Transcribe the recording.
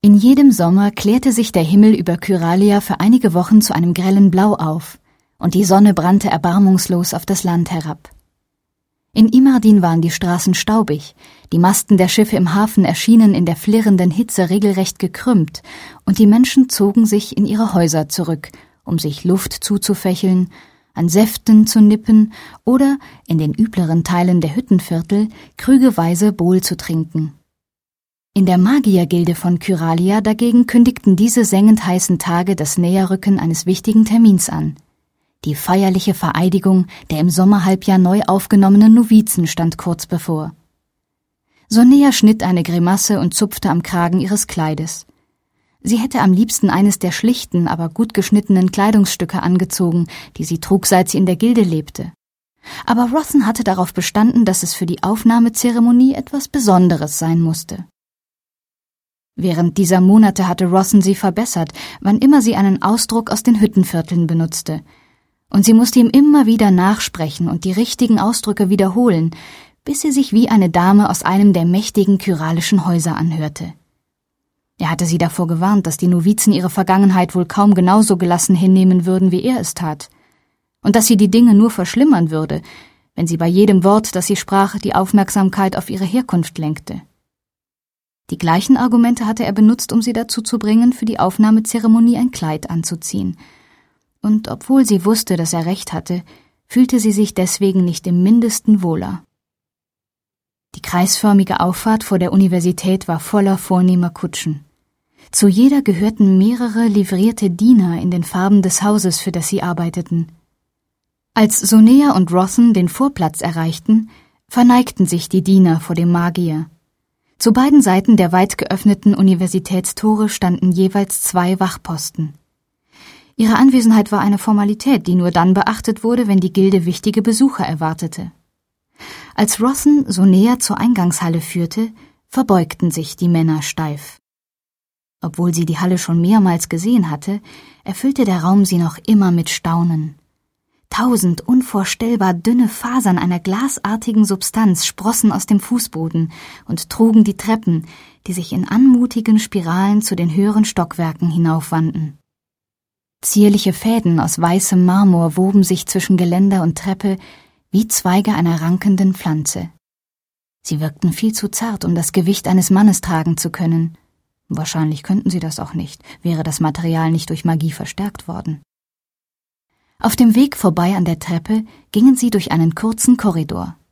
In jedem Sommer klärte sich der Himmel über Kyralia für einige Wochen zu einem grellen Blau auf, und die Sonne brannte erbarmungslos auf das Land herab. In Imardin waren die Straßen staubig, die Masten der Schiffe im Hafen erschienen in der flirrenden Hitze regelrecht gekrümmt, und die Menschen zogen sich in ihre Häuser zurück, um sich Luft zuzufächeln, an Säften zu nippen oder in den übleren Teilen der Hüttenviertel krügeweise Bol zu trinken. In der Magiergilde von Kyralia dagegen kündigten diese sengend heißen Tage das Näherrücken eines wichtigen Termins an. Die feierliche Vereidigung der im Sommerhalbjahr neu aufgenommenen Novizen stand kurz bevor. Sonea schnitt eine Grimasse und zupfte am Kragen ihres Kleides. Sie hätte am liebsten eines der schlichten, aber gut geschnittenen Kleidungsstücke angezogen, die sie trug, seit sie in der Gilde lebte. Aber Rothen hatte darauf bestanden, dass es für die Aufnahmezeremonie etwas Besonderes sein musste. Während dieser Monate hatte Rothen sie verbessert, wann immer sie einen Ausdruck aus den Hüttenvierteln benutzte. Und sie musste ihm immer wieder nachsprechen und die richtigen Ausdrücke wiederholen, bis sie sich wie eine Dame aus einem der mächtigen kyralischen Häuser anhörte. Er hatte sie davor gewarnt, dass die Novizen ihre Vergangenheit wohl kaum genauso gelassen hinnehmen würden, wie er es tat, und dass sie die Dinge nur verschlimmern würde, wenn sie bei jedem Wort, das sie sprach, die Aufmerksamkeit auf ihre Herkunft lenkte. Die gleichen Argumente hatte er benutzt, um sie dazu zu bringen, für die Aufnahmezeremonie ein Kleid anzuziehen. Und obwohl sie wusste, dass er recht hatte, fühlte sie sich deswegen nicht im Mindesten wohler. Die kreisförmige Auffahrt vor der Universität war voller vornehmer Kutschen. Zu jeder gehörten mehrere livrierte Diener in den Farben des Hauses, für das sie arbeiteten. Als Sonea und Rothen den Vorplatz erreichten, verneigten sich die Diener vor dem Magier. Zu beiden Seiten der weit geöffneten Universitätstore standen jeweils 2 Wachposten. Ihre Anwesenheit war eine Formalität, die nur dann beachtet wurde, wenn die Gilde wichtige Besucher erwartete. Als Rothen Sonea zur Eingangshalle führte, verbeugten sich die Männer steif. Obwohl sie die Halle schon mehrmals gesehen hatte, erfüllte der Raum sie noch immer mit Staunen. 1000 unvorstellbar dünne Fasern einer glasartigen Substanz sprossen aus dem Fußboden und trugen die Treppen, die sich in anmutigen Spiralen zu den höheren Stockwerken hinaufwanden. Zierliche Fäden aus weißem Marmor woben sich zwischen Geländer und Treppe wie Zweige einer rankenden Pflanze. Sie wirkten viel zu zart, um das Gewicht eines Mannes tragen zu können. Wahrscheinlich könnten sie das auch nicht, wäre das Material nicht durch Magie verstärkt worden. Auf dem Weg vorbei an der Treppe gingen sie durch einen kurzen Korridor.